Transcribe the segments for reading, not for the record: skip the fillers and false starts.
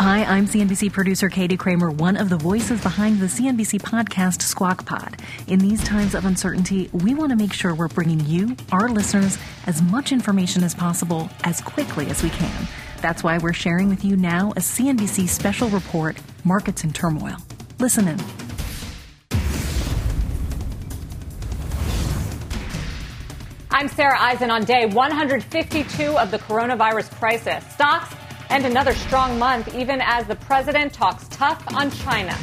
Hi, I'm CNBC producer Katie Kramer, one of the voices behind the CNBC podcast Squawk Pod. In these times of uncertainty, we want to make sure we're bringing you, our listeners, as much information as possible as quickly as we can. That's why we're sharing with you now a CNBC special report, Markets in Turmoil. Listen in. I'm Sarah Eisen on day 152 of the coronavirus crisis. Stocks and another strong month, even as the president talks tough on China.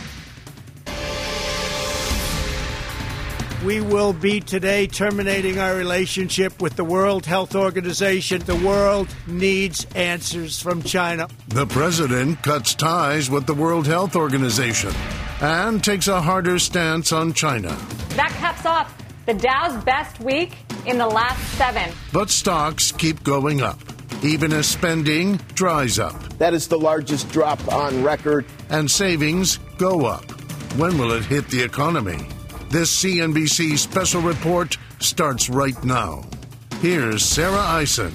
We will be today terminating our relationship with the World Health Organization. The world needs answers from China. The president cuts ties with the World Health Organization and takes a harder stance on China. That caps off the Dow's best week in the last 7. But stocks keep going up, even as spending dries up. That is the largest drop on record. And savings go up. When will it hit the economy? This CNBC special report starts right now. Here's Sarah Eisen.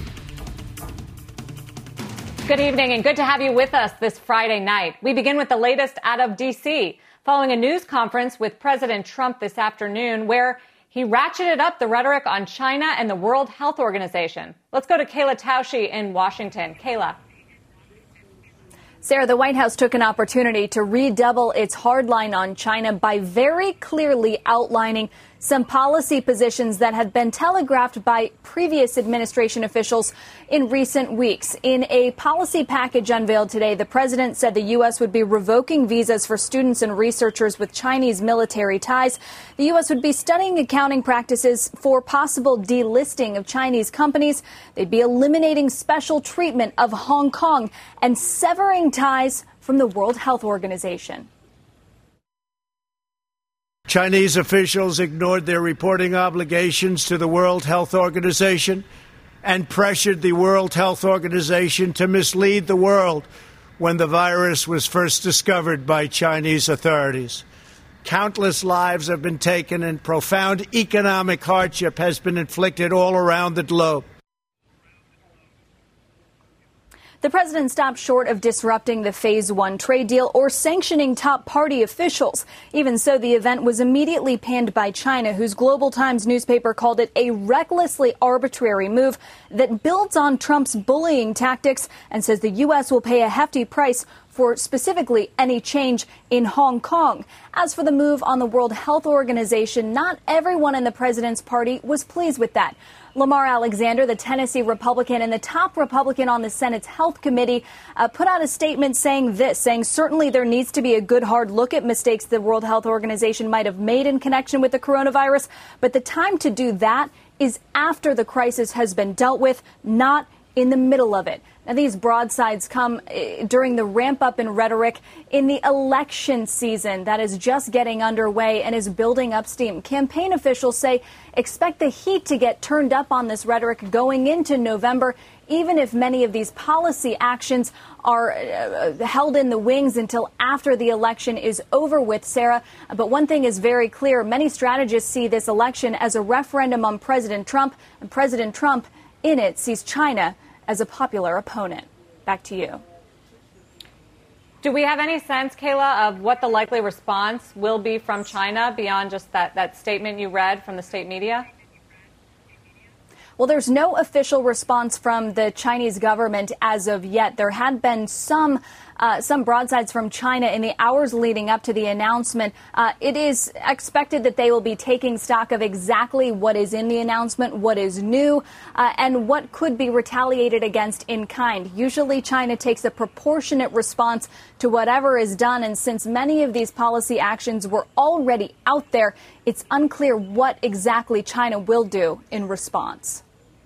Good evening and good to have you with us this Friday night. We begin with the latest out of D.C. following a news conference with President Trump this afternoon where he ratcheted up the rhetoric on China and the World Health Organization. Let's go to Kayla Tausche in Washington. Kayla. Sarah, the White House took an opportunity to redouble its hardline on China by very clearly outlining some policy positions that had been telegraphed by previous administration officials in recent weeks. In a policy package unveiled today, the president said the U.S. would be revoking visas for students and researchers with Chinese military ties. The U.S. would be studying accounting practices for possible delisting of Chinese companies. They'd be eliminating special treatment of Hong Kong and severing ties from the World Health Organization. Chinese officials ignored their reporting obligations to the World Health Organization and pressured the World Health Organization to mislead the world when the virus was first discovered by Chinese authorities. Countless lives have been taken and profound economic hardship has been inflicted all around the globe. The president stopped short of disrupting the Phase 1 trade deal or sanctioning top party officials. Even so, the event was immediately panned by China, whose Global Times newspaper called it a recklessly arbitrary move that builds on Trump's bullying tactics and says the U.S. will pay a hefty price for specifically any change in Hong Kong. As for the move on the World Health Organization, not everyone in the president's party was pleased with that. Lamar Alexander, the Tennessee Republican and the top Republican on the Senate's Health Committee, put out a statement saying certainly there needs to be a good hard look at mistakes the World Health Organization might have made in connection with the coronavirus. But the time to do that is after the crisis has been dealt with, not in the middle of it. Now, these broadsides come during the ramp up in rhetoric in the election season that is just getting underway and is building up steam. Campaign officials say expect the heat to get turned up on this rhetoric going into November, even if many of these policy actions are held in the wings until after the election is over with, Sarah. But one thing is very clear. Many strategists see this election as a referendum on President Trump, and President Trump in it sees China as a popular opponent. Back to you. Do we have any sense, Kayla, of what the likely response will be from China beyond just that statement you read from the state media? Well, there's no official response from the Chinese government as of yet. There had been some broadsides from China in the hours leading up to the announcement. It is expected that they will be taking stock of exactly what is in the announcement, what is new, and what could be retaliated against in kind. Usually China takes a proportionate response to whatever is done. And since many of these policy actions were already out there, it's unclear what exactly China will do in response.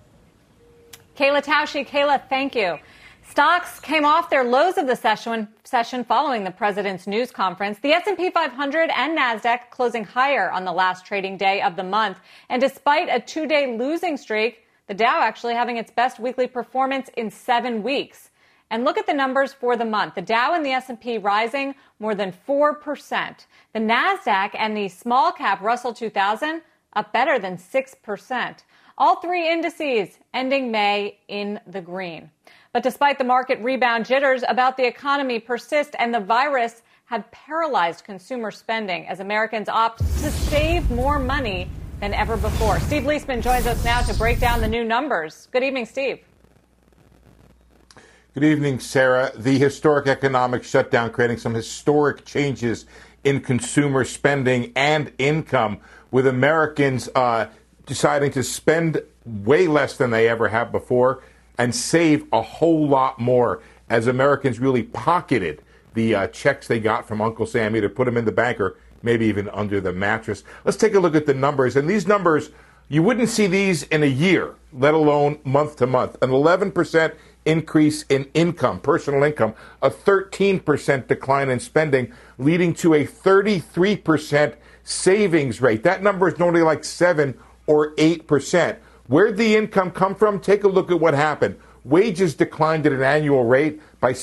Kayla Tausche. Kayla, thank you. Stocks came off their lows of the session following the president's news conference. The S&P 500 and NASDAQ closing higher on the last trading day of the month. And despite a 2-day losing streak, the Dow actually having its best weekly performance in 7 weeks. And look at the numbers for the month. The Dow and the S&P rising more than 4%. The NASDAQ and the small cap Russell 2000 up better than 6%. All three indices ending May in the green. But despite the market rebound, jitters about the economy persist, and the virus have paralyzed consumer spending as Americans opt to save more money than ever before. Steve Leisman joins us now to break down the new numbers. Good evening, Steve. Good evening, Sarah. The historic economic shutdown creating some historic changes in consumer spending and income, with Americans deciding to spend way less than they ever have before and save a whole lot more as Americans really pocketed the checks they got from Uncle Sam, either put them in the bank or maybe even under the mattress. Let's take a look at the numbers. And these numbers, you wouldn't see these in a year, let alone month to month. An 11% increase in income, personal income, a 13% decline in spending, leading to a 33% savings rate. That number is normally like 7 or 8%. Where'd the income come from? Take a look at what happened. Wages declined at an annual rate by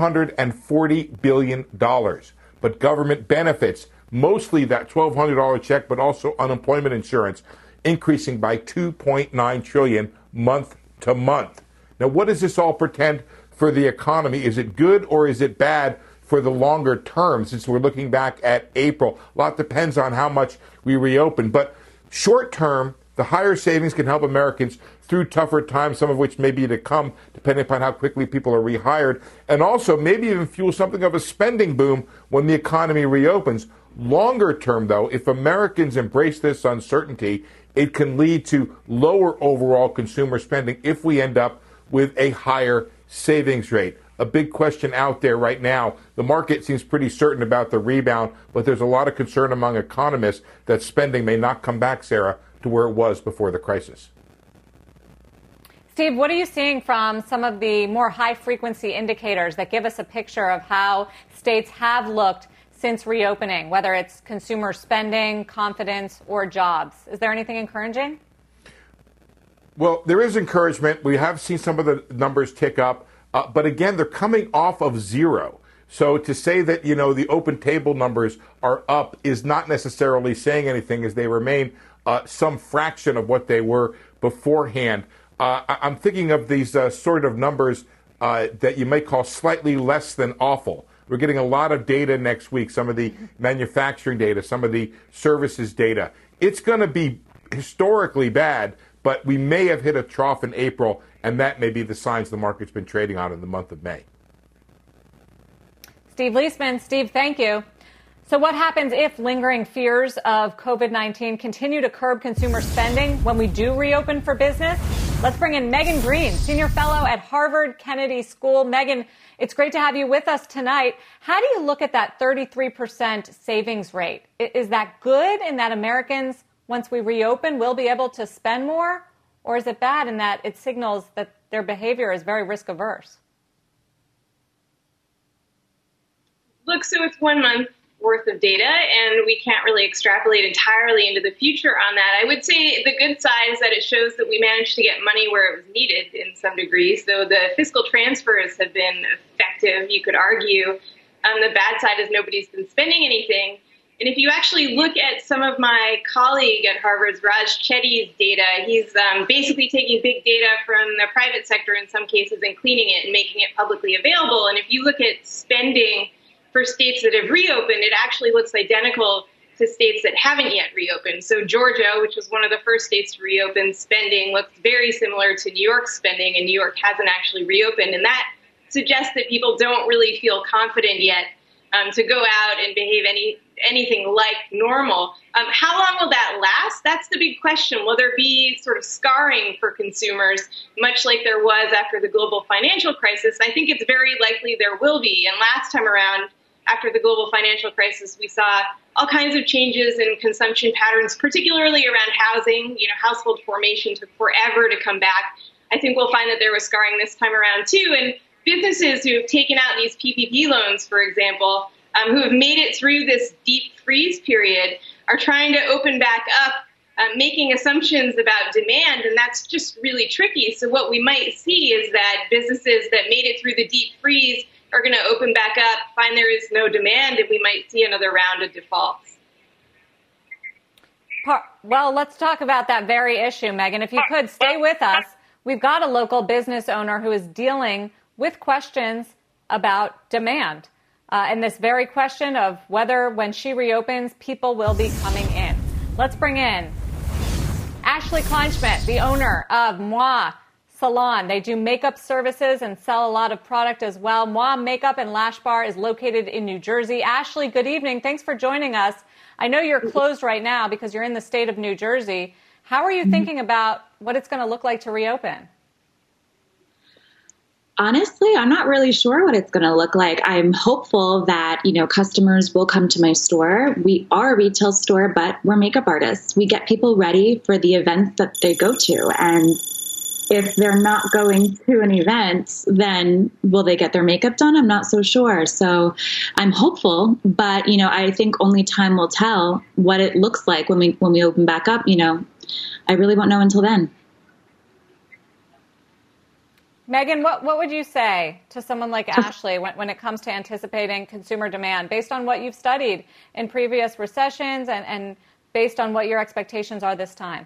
$740 billion. But government benefits, mostly that $1,200 check, but also unemployment insurance, increasing by $2.9 trillion month to month. Now, what does this all portend for the economy? Is it good or is it bad for the longer term, since we're looking back at April? A lot depends on how much we reopen. But short term, the higher savings can help Americans through tougher times, some of which may be to come, depending upon how quickly people are rehired, and also maybe even fuel something of a spending boom when the economy reopens. Longer term, though, if Americans embrace this uncertainty, it can lead to lower overall consumer spending if we end up with a higher savings rate. A big question out there right now. The market seems pretty certain about the rebound, but there's a lot of concern among economists that spending may not come back, Sarah, to where it was before the crisis. Steve, what are you seeing from some of the more high-frequency indicators that give us a picture of how states have looked since reopening, whether it's consumer spending, confidence, or jobs? Is there anything encouraging? Well, there is encouragement. We have seen some of the numbers tick up, but again, they're coming off of zero. So to say that, the open table numbers are up is not necessarily saying anything, as they remain some fraction of what they were beforehand. I'm thinking of these sort of numbers that you may call slightly less than awful. We're getting a lot of data next week, some of the manufacturing data, some of the services data. It's going to be historically bad, but we may have hit a trough in April, and that may be the signs the market's been trading on in the month of May. Steve Leisman. Steve, thank you. So what happens if lingering fears of COVID-19 continue to curb consumer spending when we do reopen for business? Let's bring in Megan Green, senior fellow at Harvard Kennedy School. Megan, it's great to have you with us tonight. How do you look at that 33% savings rate? Is that good in that Americans, once we reopen, will be able to spend more? Or is it bad in that it signals that their behavior is very risk averse? Look, so it's 1 month worth of data, and we can't really extrapolate entirely into the future on that. I would say the good side is that it shows that we managed to get money where it was needed in some degree. So the fiscal transfers have been effective, you could argue. The bad side is nobody's been spending anything. And if you actually look at some of my colleague at Harvard's, Raj Chetty's data, he's basically taking big data from the private sector in some cases and cleaning it and making it publicly available. And if you look at spending for states that have reopened, it actually looks identical to states that haven't yet reopened. So Georgia, which was one of the first states to reopen, spending looks very similar to New York's spending, and New York hasn't actually reopened. And that suggests that people don't really feel confident yet to go out and behave anything like normal. How long will that last? That's the big question. Will there be sort of scarring for consumers, much like there was after the global financial crisis? I think it's very likely there will be. And last time around, after the global financial crisis, we saw all kinds of changes in consumption patterns, particularly around housing. Household formation took forever to come back. I think we'll find that there was scarring this time around, too. And businesses who have taken out these PPP loans, for example, who have made it through this deep freeze period, are trying to open back up, making assumptions about demand, and that's just really tricky. So what we might see is that businesses that made it through the deep freeze are going to open back up, find there is no demand, and we might see another round of defaults. Well, let's talk about that very issue, Megan. If you could stay with us, we've got a local business owner who is dealing with questions about demand. And this very question of whether when she reopens, people will be coming in. Let's bring in Ashley Kleinschmidt, the owner of Moi Salon. They do makeup services and sell a lot of product as well. Moi Makeup and Lash Bar is located in New Jersey. Ashley, good evening. Thanks for joining us. I know you're closed right now because you're in the state of New Jersey. How are you thinking about what it's going to look like to reopen? Honestly, I'm not really sure what it's going to look like. I'm hopeful that, customers will come to my store. We are a retail store, but we're makeup artists. We get people ready for the events that they go to. And if they're not going to an event, then will they get their makeup done? I'm not so sure. So I'm hopeful, but, I think only time will tell what it looks like when we open back up. I really won't know until then. Megan, what would you say to someone like Ashley when it comes to anticipating consumer demand based on what you've studied in previous recessions and based on what your expectations are this time?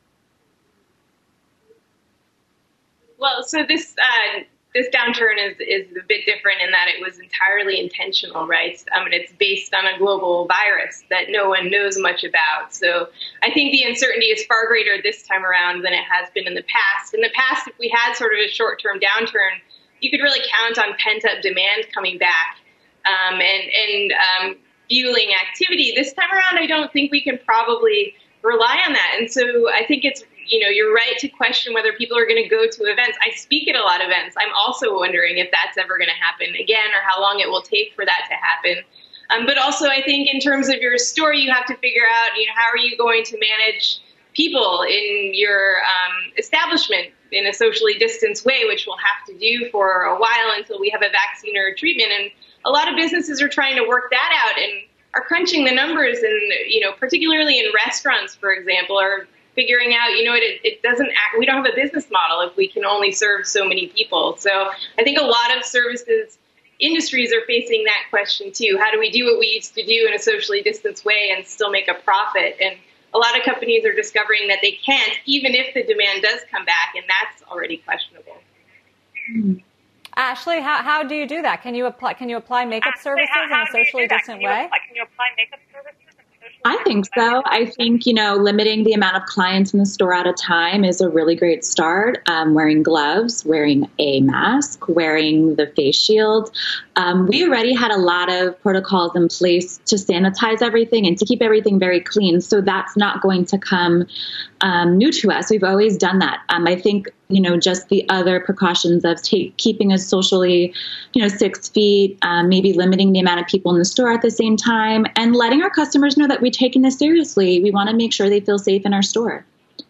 Well, so this downturn is a bit different in that it was entirely intentional, right? And it's based on a global virus that no one knows much about. So I think the uncertainty is far greater this time around than it has been in the past. In the past, if we had sort of a short-term downturn, you could really count on pent-up demand coming back and fueling activity. This time around, I don't think we can probably rely on that. And so I think it's you're right to question whether people are going to go to events. I speak at a lot of events. I'm also wondering if that's ever going to happen again or how long it will take for that to happen. But also, I think in terms of your store, you have to figure out, how are you going to manage people in your establishment in a socially distanced way, which we'll have to do for a while until we have a vaccine or a treatment. And a lot of businesses are trying to work that out and are crunching the numbers. And, particularly in restaurants, for example, are figuring out, it doesn't act, we don't have a business model if we can only serve so many people. So I think a lot of services industries are facing that question too. How do we do what we used to do in a socially distanced way and still make a profit? And a lot of companies are discovering that they can't, even if the demand does come back, and that's already questionable. Ashley, how do you do that? Can you apply makeup services in a socially distant way? Can you apply makeup services? I think so. I think, limiting the amount of clients in the store at a time is a really great start. Wearing gloves, wearing a mask, wearing the face shield. We already had a lot of protocols in place to sanitize everything and to keep everything very clean. So that's not going to come new to us. We've always done that. I think, just the other precautions of keeping us socially, 6 feet, maybe limiting the amount of people in the store at the same time, and letting our customers know that we're taking this seriously. We want to make sure they feel safe in our store.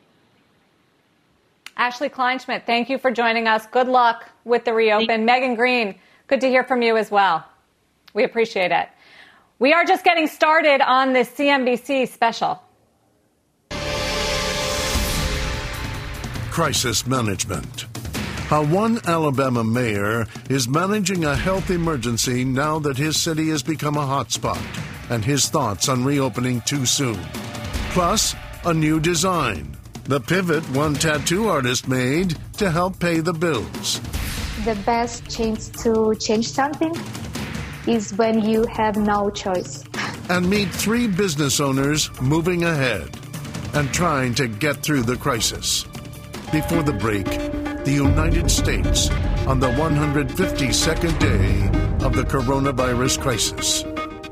Ashley Kleinschmidt, thank you for joining us. Good luck with the reopen. Megan Green, good to hear from you as well. We appreciate it. We are just getting started on this CNBC special. Crisis management. How one Alabama mayor is managing a health emergency now that his city has become a hotspot, and his thoughts on reopening too soon. Plus, a new design. The pivot one tattoo artist made to help pay the bills. The best chance to change something is when you have no choice. And meet 3 business owners moving ahead and trying to get through the crisis. Before the break, the United States on the 152nd day of the coronavirus crisis.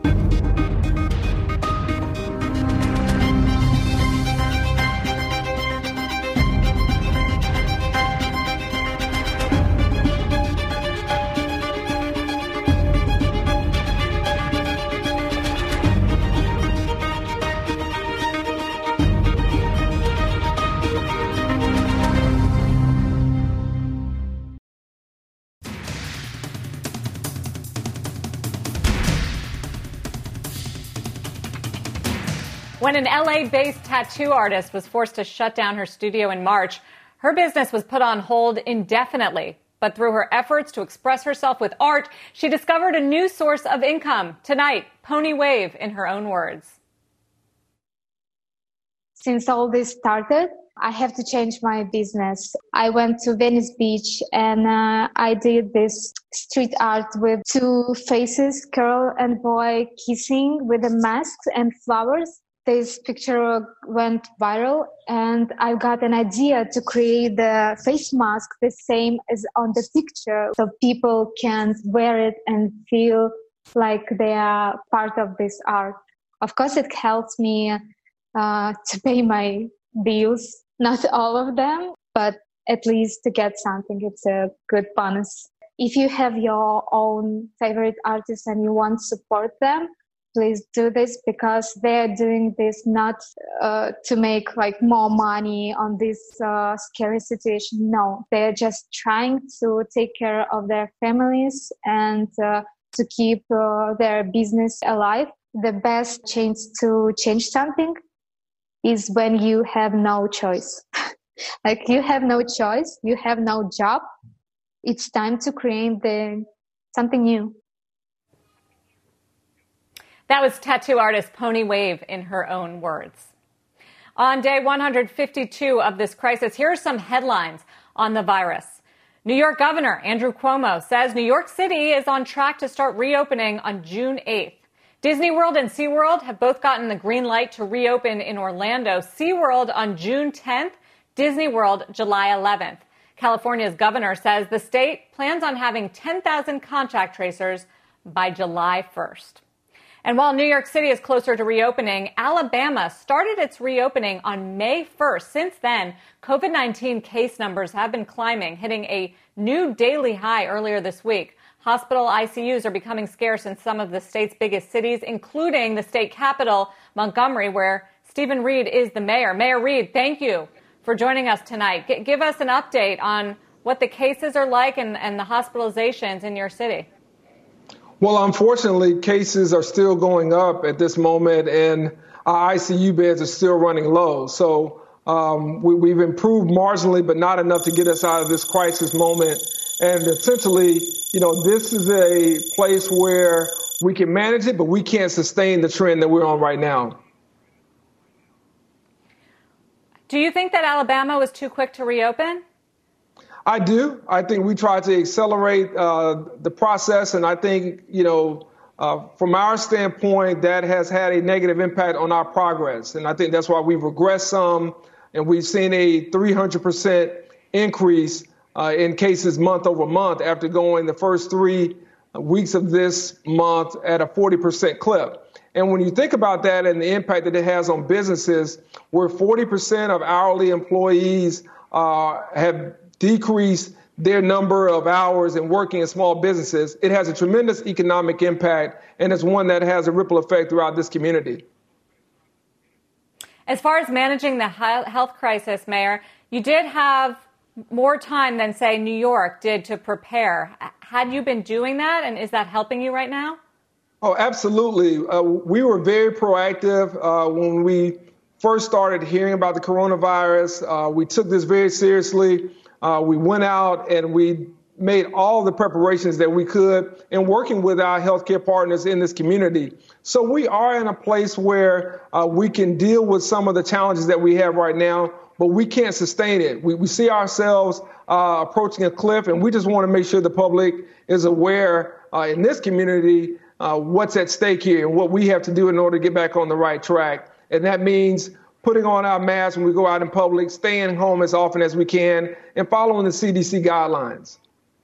When an LA-based tattoo artist was forced to shut down her studio in March, her business was put on hold indefinitely. But through her efforts to express herself with art, she discovered a new source of income. Tonight, Pony Wave in her own words. Since all this started, I have to change my business. I went to Venice Beach and I did this street art with two faces, girl and boy kissing with the masks and flowers. This picture went viral and I got an idea to create the face mask the same as on the picture so people can wear it and feel like they are part of this art. Of course, it helps me to pay my bills. Not all of them, but at least to get something. It's a good bonus. If you have your own favorite artists and you want to support them, please do this because they're doing this not to make like more money on this scary situation. No, they're just trying to take care of their families and to keep their business alive. The best chance to change something is when you have no choice. Like you have no choice, you have no job. It's time to create something new. That was tattoo artist Pony Wave in her own words. On day 152 of this crisis, here are some headlines on the virus. New York Governor Andrew Cuomo says New York City is on track to start reopening on June 8th. Disney World and SeaWorld have both gotten the green light to reopen in Orlando. SeaWorld on June 10th, Disney World July 11th. California's governor says the state plans on having 10,000 contact tracers by July 1st. And while New York City is closer to reopening, Alabama started its reopening on May 1st. Since then, COVID-19 case numbers have been climbing, hitting a new daily high earlier this week. Hospital ICUs are becoming scarce in some of the state's biggest cities, including the state capital, Montgomery, where Stephen Reed is the mayor. Mayor Reed, thank you for joining us tonight. Give us an update on what the cases are like and the hospitalizations in your city. Well, unfortunately, cases are still going up at this moment, and our ICU beds are still running low. So we've improved marginally, but not enough to get us out of this crisis moment. And essentially, this is a place where we can manage it, but we can't sustain the trend that we're on right now. Do you think that Alabama was too quick to reopen? I do. I think we tried to accelerate the process, and I think, from our standpoint, that has had a negative impact on our progress. And I think that's why we've regressed some, and we've seen a 300% increase in cases month over month after going the first 3 weeks of this month at a 40% clip. And when you think about that and the impact that it has on businesses, where 40% of hourly employees have decreased their number of hours in working in small businesses, it has a tremendous economic impact, and it's one that has a ripple effect throughout this community. As far as managing the health crisis, Mayor, you did have more time than, say, New York did to prepare. Had you been doing that, and is that helping you right now? Oh, absolutely. We were very proactive when we first started hearing about the coronavirus. We took this very seriously. We went out and we made all the preparations that we could in working with our healthcare partners in this community. So we are in a place where we can deal with some of the challenges that we have right now, but we can't sustain it. We see ourselves approaching a cliff, and we just want to make sure the public is aware in this community what's at stake here and what we have to do in order to get back on the right track. And that means putting on our masks when we go out in public, staying home as often as we can, and following the CDC guidelines.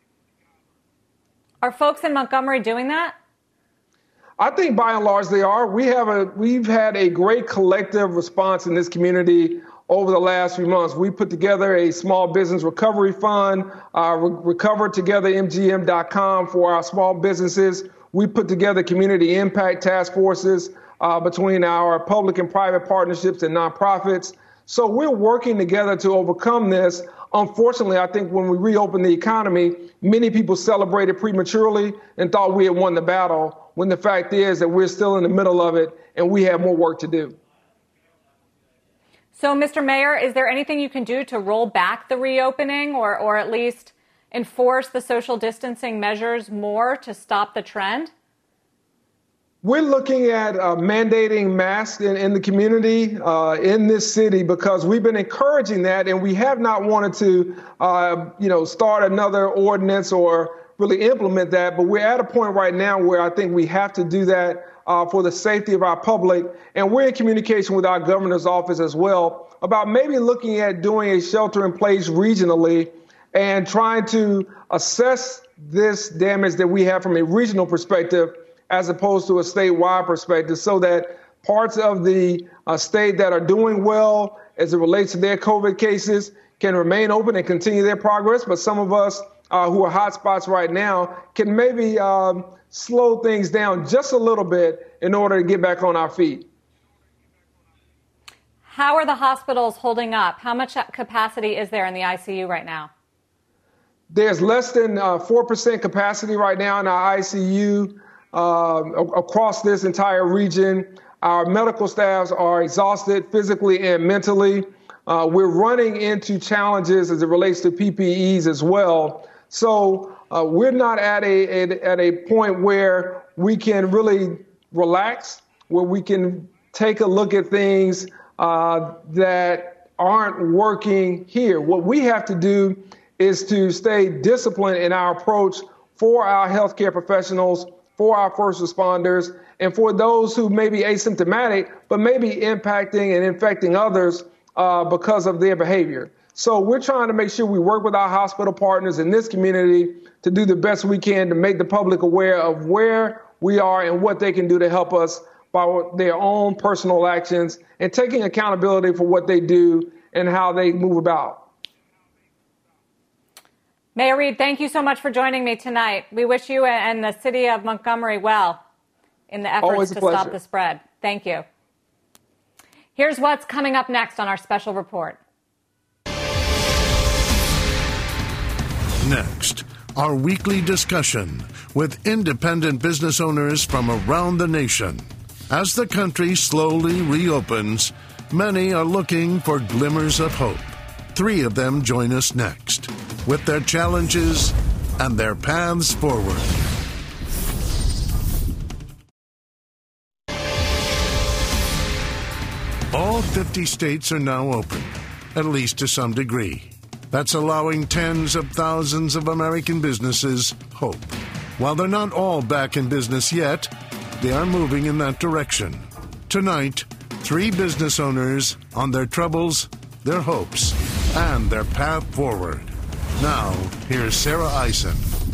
Are folks in Montgomery doing that? I think by and large they are. We've had a great collective response in this community over the last few months. We put together a small business recovery fund, recovertogethermgm.com for our small businesses. We put together community impact task forces between our public and private partnerships and nonprofits. So we're working together to overcome this. Unfortunately, I think when we reopened the economy, many people celebrated prematurely and thought we had won the battle, when the fact is that we're still in the middle of it and we have more work to do. So, Mr. Mayor, is there anything you can do to roll back the reopening or at least enforce the social distancing measures more to stop the trend? We're looking at mandating masks in the community in this city because we've been encouraging that, and we have not wanted to, start another ordinance or really implement that. But we're at a point right now where I think we have to do that for the safety of our public, and we're in communication with our governor's office as well about maybe looking at doing a shelter-in-place regionally and trying to assess this damage that we have from a regional perspective as opposed to a statewide perspective, so that parts of the state that are doing well as it relates to their COVID cases can remain open and continue their progress. But some of us who are hotspots right now can maybe slow things down just a little bit in order to get back on our feet. How are the hospitals holding up? How much capacity is there in the ICU right now? There's less than 4% capacity right now in our ICU. Across this entire region. Our medical staffs are exhausted physically and mentally. We're running into challenges as it relates to PPEs as well. So we're not at a point where we can really relax, where we can take a look at things that aren't working here. What we have to do is to stay disciplined in our approach for our healthcare professionals, for our first responders, and for those who may be asymptomatic, but may be impacting and infecting others because of their behavior. So we're trying to make sure we work with our hospital partners in this community to do the best we can to make the public aware of where we are and what they can do to help us by their own personal actions and taking accountability for what they do and how they move about. Mayor Reed, thank you so much for joining me tonight. We wish you and the city of Montgomery well in the efforts to stop the spread. Thank you. Here's what's coming up next on our special report. Next, our weekly discussion with independent business owners from around the nation. As the country slowly reopens, many are looking for glimmers of hope. 3 of them join us next, with their challenges and their paths forward. All 50 states are now open, at least to some degree. That's allowing tens of thousands of American businesses hope. While they're not all back in business yet, they are moving in that direction. Tonight, 3 business owners on their troubles, their hopes, and their path forward. Now, here's Sarah Eisen.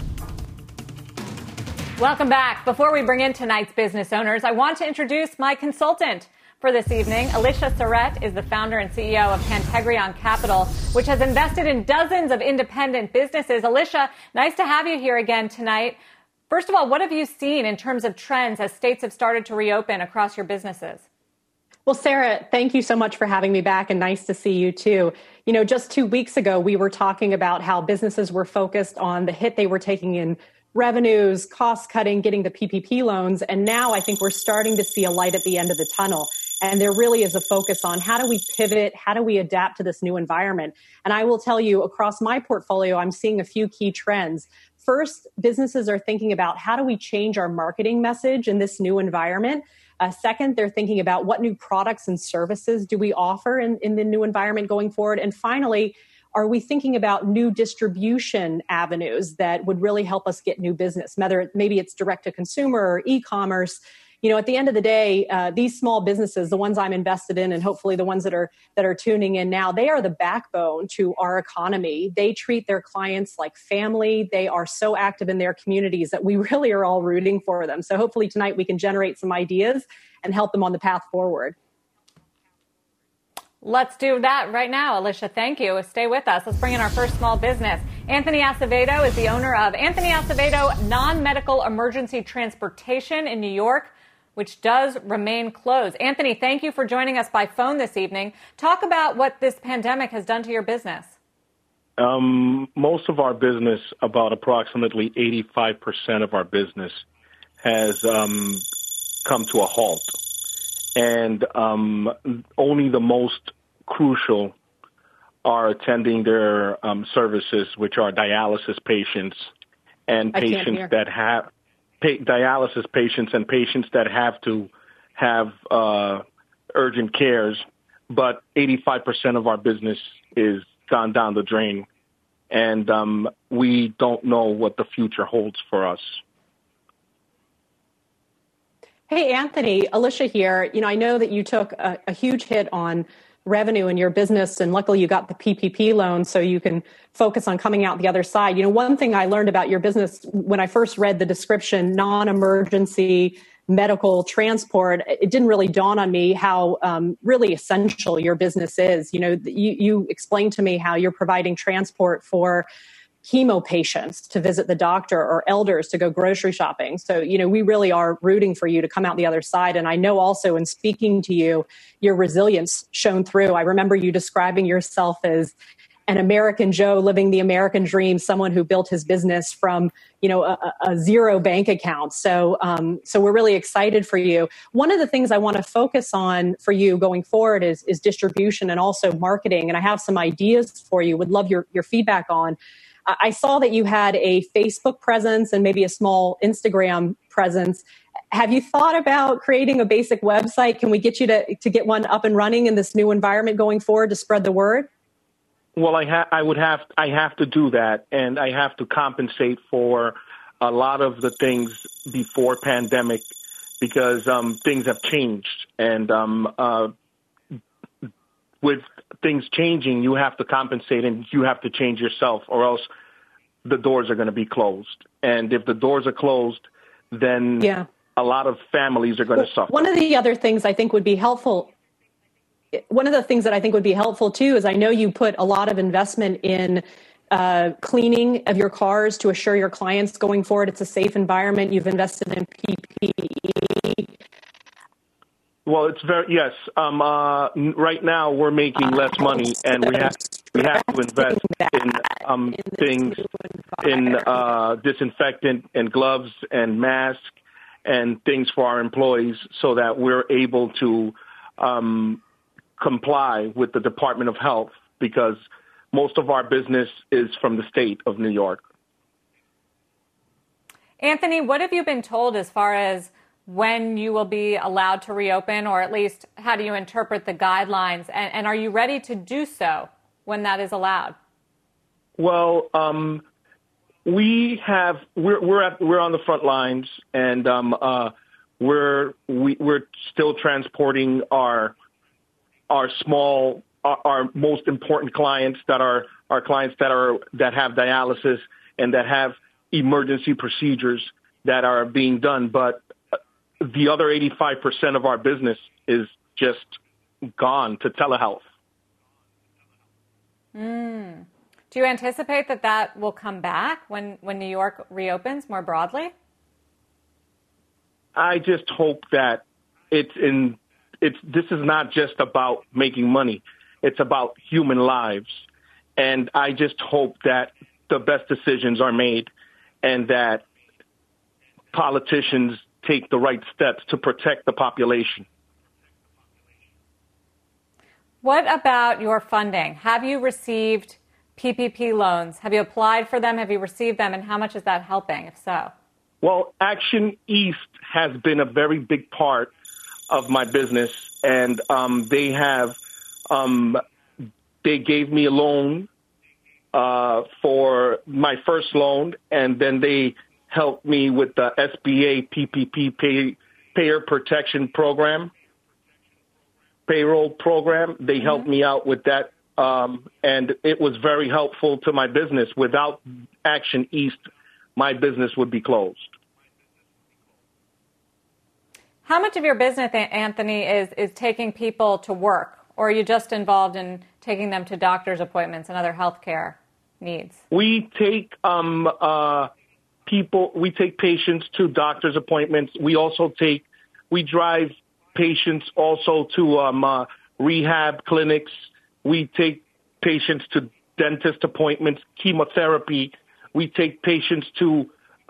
Welcome back. Before we bring in tonight's business owners, I want to introduce my consultant for this evening. Alicia Surratt is the founder and CEO of Pantegrion Capital, which has invested in dozens of independent businesses. Alicia, nice to have you here again tonight. First of all, what have you seen in terms of trends as states have started to reopen across your businesses? Well, Sarah, thank you so much for having me back, and nice to see you too. You know, just 2 weeks ago, we were talking about how businesses were focused on the hit they were taking in revenues, cost cutting, getting the PPP loans. And now I think we're starting to see a light at the end of the tunnel. And there really is a focus on how do we pivot? How do we adapt to this new environment? And I will tell you, across my portfolio, I'm seeing a few key trends. First, businesses are thinking about how do we change our marketing message in this new environment? Second, they're thinking about what new products and services do we offer in the new environment going forward? And finally, are we thinking about new distribution avenues that would really help us get new business? Maybe it's direct to consumer or e-commerce. You know, at the end of the day, these small businesses, the ones I'm invested in, and hopefully the ones that are tuning in now, they are the backbone to our economy. They treat their clients like family. They are so active in their communities that we really are all rooting for them. So hopefully tonight we can generate some ideas and help them on the path forward. Let's do that right now. Alicia, thank you. Stay with us. Let's bring in our first small business. Anthony Acevedo is the owner of Anthony Acevedo Non-Medical Emergency Transportation in New York, which does remain closed. Anthony, thank you for joining us by phone this evening. Talk about what this pandemic has done to your business. Most of our business, about approximately 85% of our business, has come to a halt. And only the most crucial are attending their services, which are dialysis patients and patients that dialysis patients and patients that have to have urgent cares, but 85% of our business is gone down the drain, and we don't know what the future holds for us. Hey, Anthony, Alicia here. I know that you took a huge hit on revenue in your business, and luckily you got the PPP loan so you can focus on coming out the other side. One thing I learned about your business when I first read the description, non-emergency medical transport, it didn't really dawn on me how really essential your business is. You explained to me how you're providing transport for chemo patients to visit the doctor or elders to go grocery shopping. So, we really are rooting for you to come out the other side. And I know also in speaking to you, your resilience shone through. I remember you describing yourself as an American Joe living the American dream, someone who built his business from, a zero bank account. So we're really excited for you. One of the things I want to focus on for you going forward is distribution and also marketing. And I have some ideas for you. Would love your feedback on. I saw that you had a Facebook presence and maybe a small Instagram presence. Have you thought about creating a basic website? Can we get you to get one up and running in this new environment going forward to spread the word? Well, I have to do that, and I have to compensate for a lot of the things before pandemic because things have changed, and with things changing, you have to compensate and you have to change yourself, or else the doors are going to be closed. And if the doors are closed, then a lot of families are going to suffer. One of the other things I think would be helpful. One of the things that I think would be helpful too is I know you put a lot of investment in cleaning of your cars to assure your clients going forward it's a safe environment. You've invested in PPE. Well, it's yes. Right now, we're making less money, and we have to invest in things in disinfectant and gloves and masks and things for our employees, so that we're able to comply with the Department of Health, because most of our business is from the state of New York. Anthony, what have you been told as far as when you will be allowed to reopen, or at least how do you interpret the guidelines? And are you ready to do so when that is allowed? Well, we're on the front lines, and we're still transporting our most important clients that are our clients that have dialysis and that have emergency procedures that are being done, but the other 85% of our business is just gone to telehealth. Do you anticipate that will come back when New York reopens more broadly? I just hope that this is not just about making money. It's about human lives. And I just hope that the best decisions are made and that politicians take the right steps to protect the population. What about your funding? Have you received PPP loans? Have you applied for them? Have you received them? And how much is that helping, if so? Well, Action East has been a very big part of my business, and they gave me a loan for my first loan, and then they helped me with the SBA PPP Payer Protection Program, payroll program. They helped me out with that, and it was very helpful to my business. Without Action East, my business would be closed. How much of your business, Anthony, is taking people to work, or are you just involved in taking them to doctor's appointments and other healthcare needs? We take we take patients to doctor's appointments. We drive patients also to rehab clinics. We take patients to dentist appointments, chemotherapy. We take patients to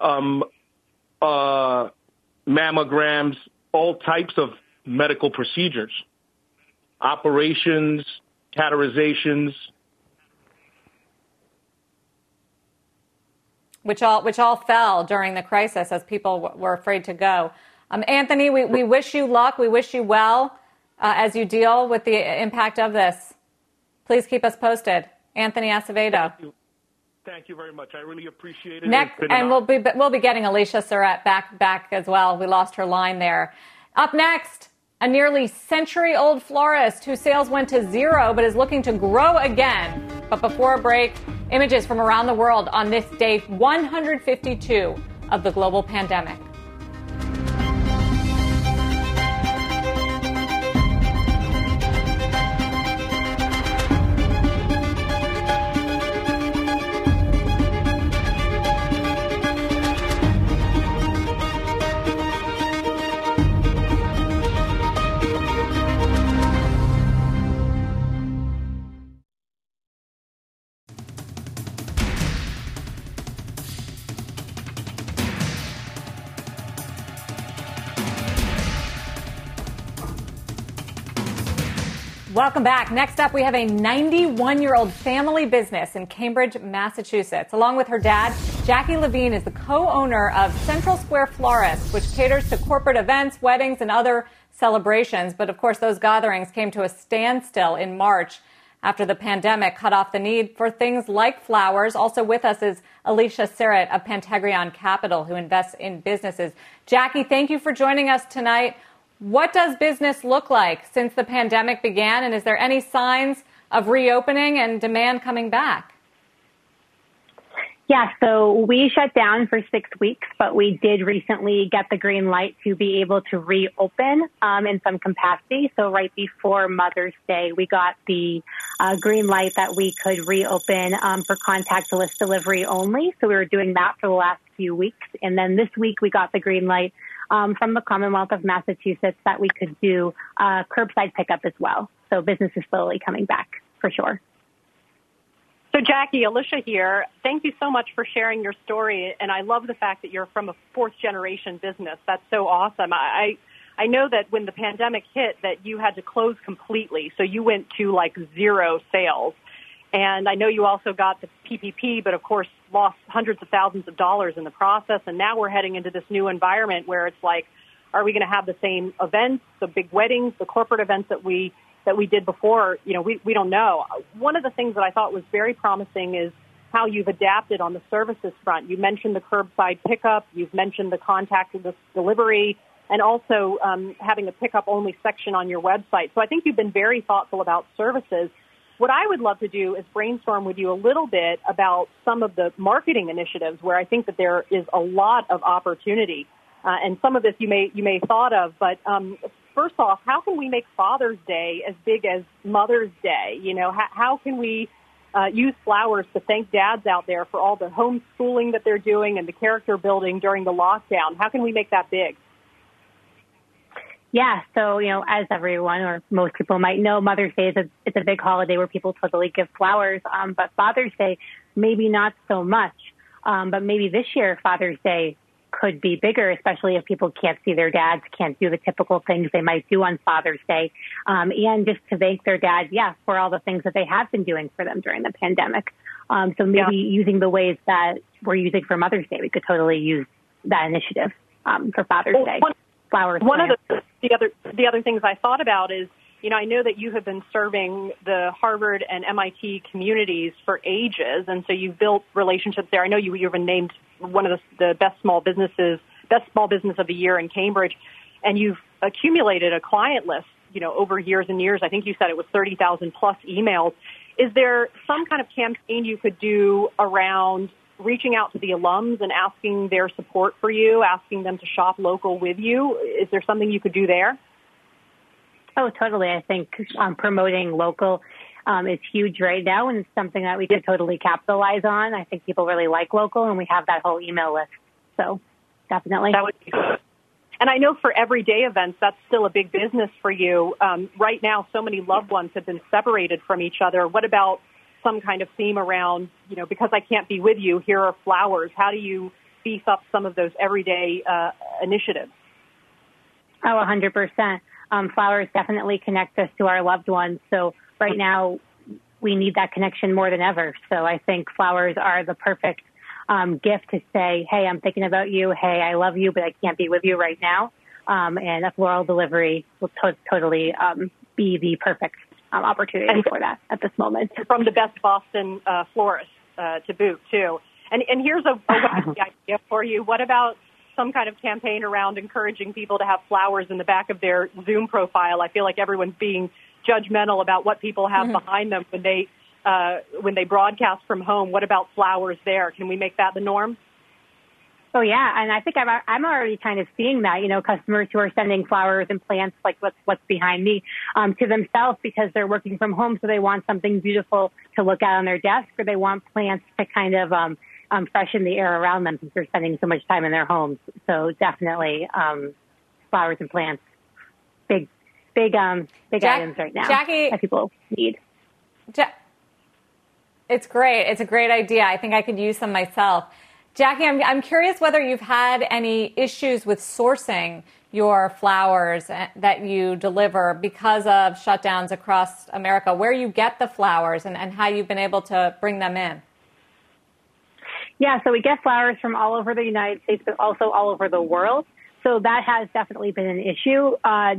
mammograms, all types of medical procedures, operations, catheterizations. which all fell during the crisis as people were afraid to go. Anthony, we wish you luck. We wish you well as you deal with the impact of this. Please keep us posted. Anthony Acevedo. Thank you very much. I really appreciate it. Next, and we'll be getting Alicia Surratt back as well. We lost her line there. Up next, a nearly century-old florist whose sales went to zero but is looking to grow again. But before a break, images from around the world on this day 152 of the global pandemic. Welcome back. Next up, we have a 91-year-old family business in Cambridge, Massachusetts. Along with her dad, Jackie Levine is the co-owner of Central Square Florist, which caters to corporate events, weddings, and other celebrations. But of course, those gatherings came to a standstill in March after the pandemic cut off the need for things like flowers. Also with us is Alicia Surratt of Pantagrion Capital, who invests in businesses. Jackie, thank you for joining us tonight. What does business look like since the pandemic began, and is there any signs of reopening and demand coming back? Yeah, so we shut down for 6 weeks, but we did recently get the green light to be able to reopen in some capacity. So right before Mother's Day, we got the green light that we could reopen for contactless delivery only. So we were doing that for the last few weeks. And then this week we got the green light from the Commonwealth of Massachusetts that we could do curbside pickup as well. So business is slowly coming back for sure. So Jackie, Alicia here. Thank you so much for sharing your story. And I love the fact that you're from a fourth generation business. That's so awesome. I know that when the pandemic hit that you had to close completely. So you went to like zero sales. And I know you also got the PPP, but of course lost hundreds of thousands of dollars in the process. And now we're heading into this new environment where it's like, are we going to have the same events, the big weddings, the corporate events that we did before? You know, we don't know. One of the things that I thought was very promising is how you've adapted on the services front. You mentioned the curbside pickup. You've mentioned the contactless delivery, and also having a pickup-only section on your website. So I think you've been very thoughtful about services. What I would love to do is brainstorm with you a little bit about some of the marketing initiatives where I think that there is a lot of opportunity. And some of this you may thought of, but first off, how can we make Father's Day as big as Mother's Day? You know, how can we use flowers to thank dads out there for all the homeschooling that they're doing and the character building during the lockdown? How can we make that big? Yeah, so, you know, as everyone or most people might know, Mother's Day it's a big holiday where people totally give flowers. But Father's Day, maybe not so much. But maybe this year, Father's Day could be bigger, especially if people can't see their dads, can't do the typical things they might do on Father's Day. And just to thank their dads, for all the things that they have been doing for them during the pandemic. So maybe using the ways that we're using for Mother's Day, we could totally use that initiative for Father's Day. Flowers. One of the other things I thought about is, you know, I know that you have been serving the Harvard and MIT communities for ages, and so you've built relationships there. I know you've been named one of the best small business of the year in Cambridge, and you've accumulated a client list, you know, over years and years. I think you said it was 30,000 plus emails. Is there some kind of campaign you could do around reaching out to the alums and asking their support for you, asking them to shop local with you? Is there something you could do there? Oh, totally. I think promoting local is huge right now, and it's something that we could totally capitalize on. I think people really like local, and we have that whole email list. So definitely. That would be good. And I know for everyday events, that's still a big business for you. Right now, so many loved ones have been separated from each other. What about some kind of theme around, you know, because I can't be with you, here are flowers? How do you beef up some of those everyday initiatives? Oh, 100%. Flowers definitely connect us to our loved ones. So right now we need that connection more than ever. So I think flowers are the perfect gift to say, hey, I'm thinking about you. Hey, I love you, but I can't be with you right now. And a floral delivery will totally be the perfect opportunity for that at this moment. From the best Boston florist to boot, too. And here's a wacky idea for you. What about some kind of campaign around encouraging people to have flowers in the back of their Zoom profile? I feel like everyone's being judgmental about what people have behind them when they broadcast from home. What about flowers there? Can we make that the norm? Oh, yeah. And I think I'm already kind of seeing that, customers who are sending flowers and plants like what's behind me to themselves because they're working from home. So they want something beautiful to look at on their desk, or they want plants to kind of freshen the air around them since they're spending so much time in their homes. So definitely flowers and plants, big items right now Jackie, that people need. It's great. It's a great idea. I think I could use some myself. Jackie, I'm curious whether you've had any issues with sourcing your flowers that you deliver because of shutdowns across America, where you get the flowers and how you've been able to bring them in. Yeah, so we get flowers from all over the United States, but also all over the world. So that has definitely been an issue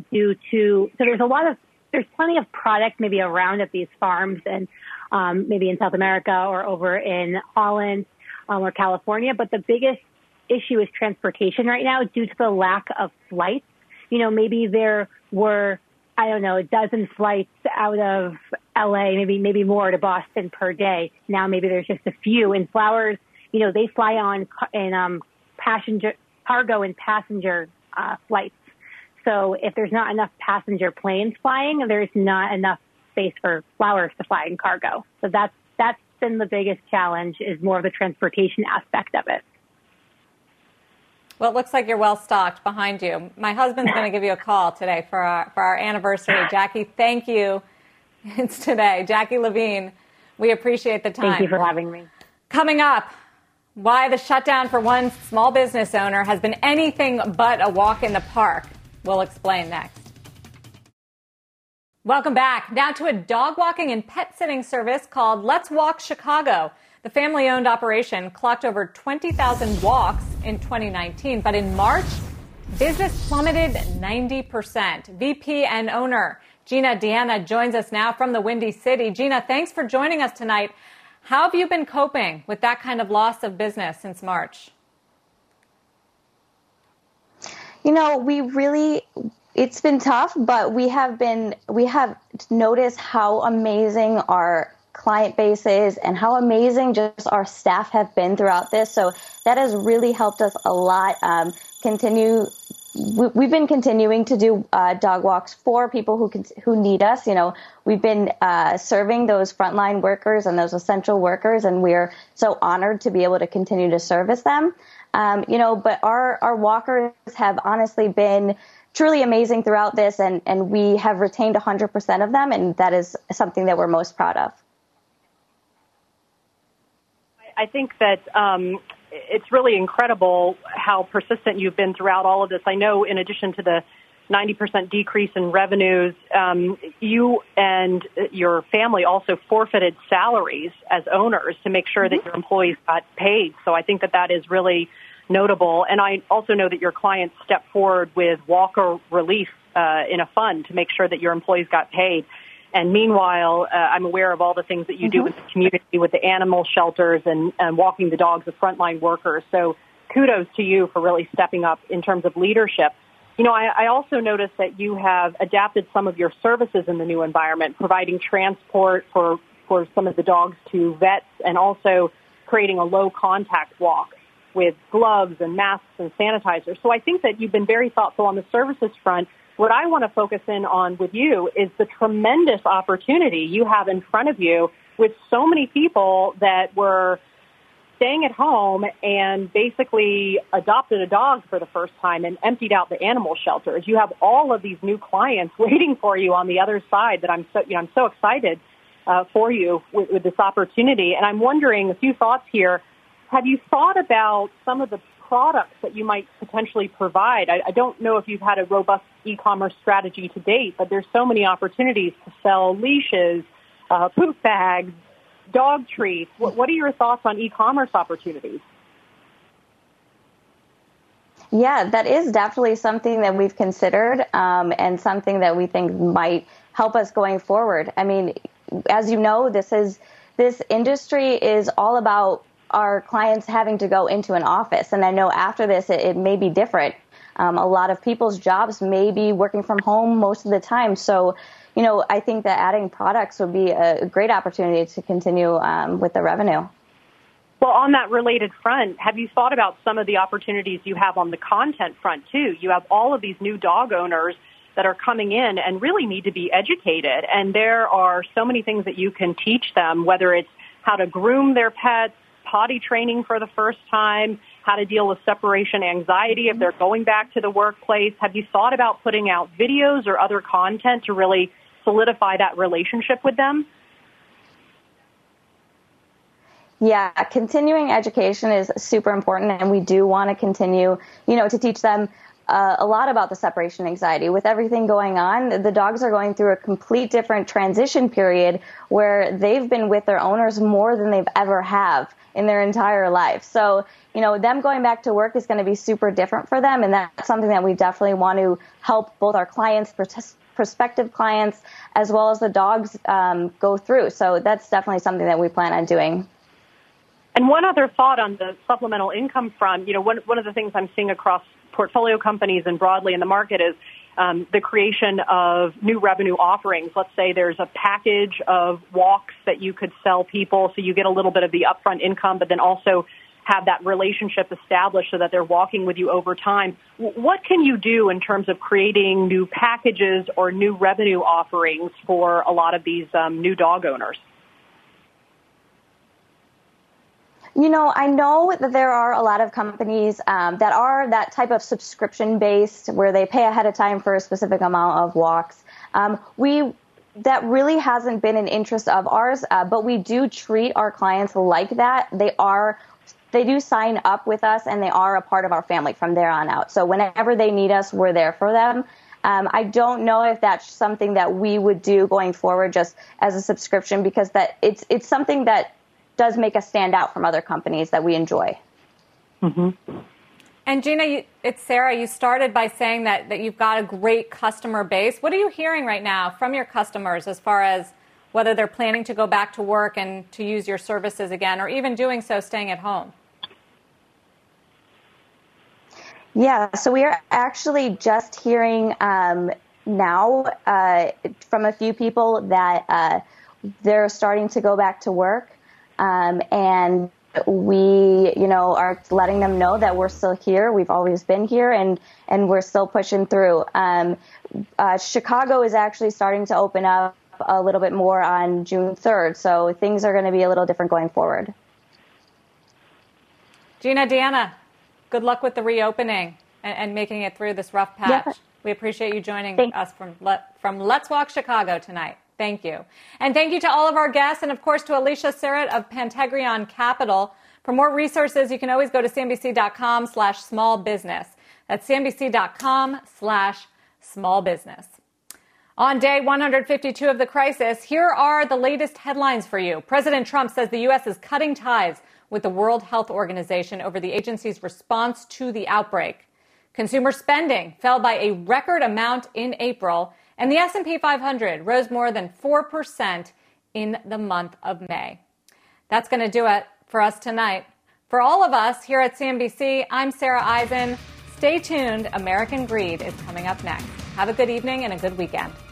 there's plenty of product maybe around at these farms and maybe in South America or over in Holland or California. But the biggest issue is transportation right now due to the lack of flights. Maybe there were, a dozen flights out of LA, maybe more to Boston per day. Now maybe there's just a few. And flowers, they fly on in cargo and passenger flights. So if there's not enough passenger planes flying, there's not enough space for flowers to fly in cargo. So that's been the biggest challenge, is more of the transportation aspect of it. Well, it looks like you're well stocked behind you. My husband's going to give you a call today for our anniversary. Jackie, thank you. It's today. Jackie Levine, we appreciate the time. Thank you for having me. Coming up, why the shutdown for one small business owner has been anything but a walk in the park. We'll explain next. Welcome back. Now to a dog walking and pet sitting service called Let's Walk Chicago. The family-owned operation clocked over 20,000 walks in 2019, but in March, business plummeted 90%. VP and owner Gina Deanna joins us now from the Windy City. Gina, thanks for joining us tonight. How have you been coping with that kind of loss of business since March? It's been tough, but we have noticed how amazing our client base is and how amazing just our staff have been throughout this. So that has really helped us a lot. We've been continuing to do dog walks for people who need us. We've been serving those frontline workers and those essential workers, and we're so honored to be able to continue to service them. But our walkers have honestly been truly amazing throughout this, and we have retained 100% of them, and that is something that we're most proud of. I think that it's really incredible how persistent you've been throughout all of this. I know in addition to the 90% decrease in revenues, you and your family also forfeited salaries as owners to make sure that your employees got paid. So I think that is really notable. And I also know that your clients stepped forward with walker relief in a fund to make sure that your employees got paid. And meanwhile, I'm aware of all the things that you do with the community, with the animal shelters and walking the dogs of frontline workers. So kudos to you for really stepping up in terms of leadership. I also noticed that you have adapted some of your services in the new environment, providing transport for some of the dogs to vets, and also creating a low-contact walk with gloves and masks and sanitizer. So I think that you've been very thoughtful on the services front. What I want to focus in on with you is the tremendous opportunity you have in front of you with so many people that were staying at home and basically adopted a dog for the first time and emptied out the animal shelters. You have all of these new clients waiting for you on the other side that I'm so excited for you with this opportunity. And I'm wondering, a few thoughts here. Have you thought about some of the products that you might potentially provide? I don't know if you've had a robust e-commerce strategy to date, but there's so many opportunities to sell leashes, poop bags, dog treats. What are your thoughts on e-commerce opportunities? Yeah, that is definitely something that we've considered and something that we think might help us going forward. I mean, as you know, this industry is all about our clients having to go into an office. And I know after this, it may be different. A lot of people's jobs may be working from home most of the time. So, I think that adding products would be a great opportunity to continue with the revenue. Well, on that related front, have you thought about some of the opportunities you have on the content front, too? You have all of these new dog owners that are coming in and really need to be educated. And there are so many things that you can teach them, whether it's how to groom their pets, potty training for the first time, how to deal with separation anxiety if they're going back to the workplace. Have you thought about putting out videos or other content to really solidify that relationship with them? Yeah, continuing education is super important, and we do want to continue, to teach them a lot about the separation anxiety. With everything going on, the dogs are going through a complete different transition period where they've been with their owners more than they've ever have in their entire life. So, them going back to work is going to be super different for them, and that's something that we definitely want to help both our clients, prospective clients, as well as the dogs go through. So that's definitely something that we plan on doing. And one other thought on the supplemental income front, one of the things I'm seeing across portfolio companies and broadly in the market is the creation of new revenue offerings. Let's say there's a package of walks that you could sell people so you get a little bit of the upfront income, but then also have that relationship established so that they're walking with you over time. What can you do in terms of creating new packages or new revenue offerings for a lot of these new dog owners? I know that there are a lot of companies that are that type of subscription-based where they pay ahead of time for a specific amount of walks. That really hasn't been an interest of ours, but we do treat our clients like that. They do sign up with us, and they are a part of our family from there on out. So whenever they need us, we're there for them. I don't know if that's something that we would do going forward just as a subscription, because it's something that does make us stand out from other companies that we enjoy. Mm-hmm. And Gina, it's Sarah. You started by saying that you've got a great customer base. What are you hearing right now from your customers as far as whether they're planning to go back to work and to use your services again, or even doing so staying at home? Yeah, so we are actually just hearing now from a few people that they're starting to go back to work. And we, are letting them know that we're still here. We've always been here, and we're still pushing through. Chicago is actually starting to open up a little bit more on June 3rd, so things are going to be a little different going forward. Gina, Deanna, good luck with the reopening and making it through this rough patch. Yeah. We appreciate you joining us from Let's Walk Chicago tonight. Thank you. And thank you to all of our guests, and of course to Alicia Surratt of Pantagrion Capital. For more resources, you can always go to cnbc.com/smallbusiness. That's cnbc.com/smallbusiness. On day 152 of the crisis, here are the latest headlines for you. President Trump says the U.S. is cutting ties with the World Health Organization over the agency's response to the outbreak. Consumer spending fell by a record amount in April, and the S&P 500 rose more than 4% in the month of May. That's going to do it for us tonight. For all of us here at CNBC, I'm Sarah Eisen. Stay tuned. American Greed is coming up next. Have a good evening and a good weekend.